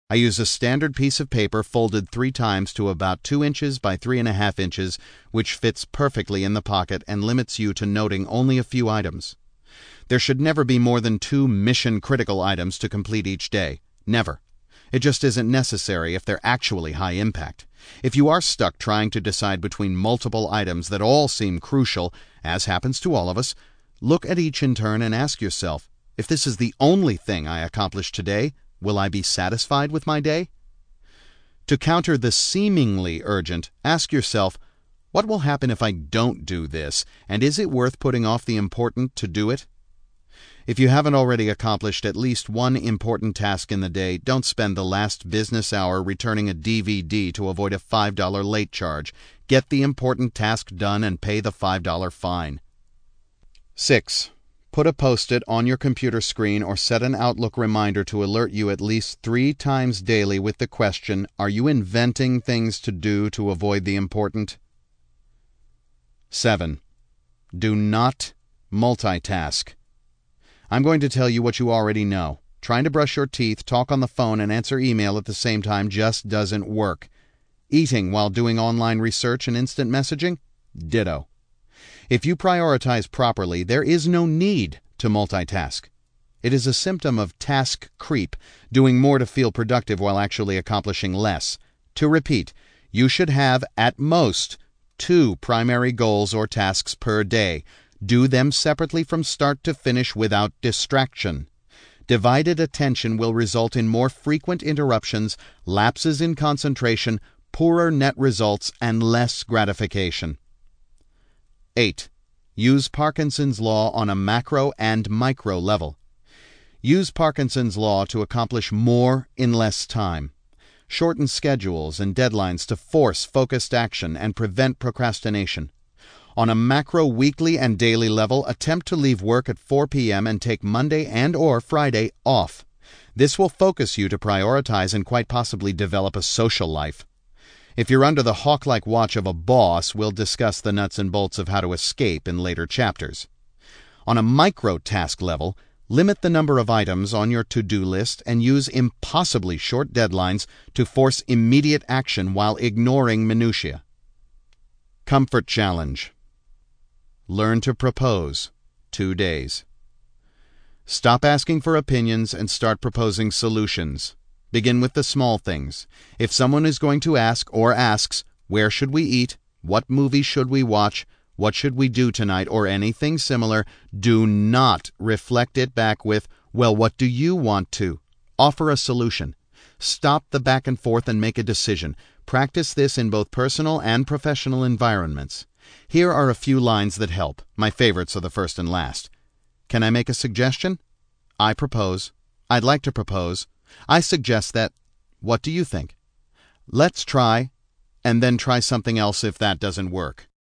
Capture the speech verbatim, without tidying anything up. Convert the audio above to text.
I use a standard piece of paper folded three times to about two inches by three and a half inches, which fits perfectly in the pocket and limits you to noting only a few items. There should never be more than two mission-critical items to complete each day. Never. It just isn't necessary if they're actually high impact. If you are stuck trying to decide between multiple items that all seem crucial, as happens to all of us, look at each in turn and ask yourself, if this is the only thing I accomplish today, will I be satisfied with my day? To counter the seemingly urgent, ask yourself, what will happen if I don't do this, and is it worth putting off the important to do it? If you haven't already accomplished at least one important task in the day, don't spend the last business hour returning a D V D to avoid a five dollar late charge. Get the important task done and pay the five dollar fine. six. Put a Post-it on your computer screen or set an Outlook reminder to alert you at least three times daily with the question, are you inventing things to do to avoid the important? seven. Do not multitask. I'm going to tell you what you already know. Trying to brush your teeth, talk on the phone, and answer email at the same time just doesn't work. Eating while doing online research and instant messaging? Ditto. If you prioritize properly, there is no need to multitask. It is a symptom of task creep, doing more to feel productive while actually accomplishing less. To repeat, you should have, at most, two primary goals or tasks per day. Do them separately from start to finish without distraction. Divided attention will result in more frequent interruptions, lapses in concentration, poorer net results, and less gratification. eight. Use Parkinson's law on a macro and micro level. Use Parkinson's law to accomplish more in less time. Shorten schedules and deadlines to force focused action and prevent procrastination. On a macro weekly and daily level, attempt to leave work at four p.m. and take Monday and or Friday off. This will focus you to prioritize and quite possibly develop a social life. If you're under the hawk-like watch of a boss, we'll discuss the nuts and bolts of how to escape in later chapters. On a micro-task level, limit the number of items on your to-do list and use impossibly short deadlines to force immediate action while ignoring minutiae. Comfort challenge. Learn to propose. Two days. Stop asking for opinions and start proposing solutions. Begin with the small things. If someone is going to ask or asks, where should we eat, what movie should we watch, what should we do tonight, or anything similar, do not reflect it back with, well, what do you want to? Offer a solution. Stop the back and forth and make a decision. Practice this in both personal and professional environments. Here are a few lines that help. My favorites are the first and last. Can I make a suggestion? I propose. I'd like to propose. I suggest that. What do you think? Let's try, and then try something else if that doesn't work.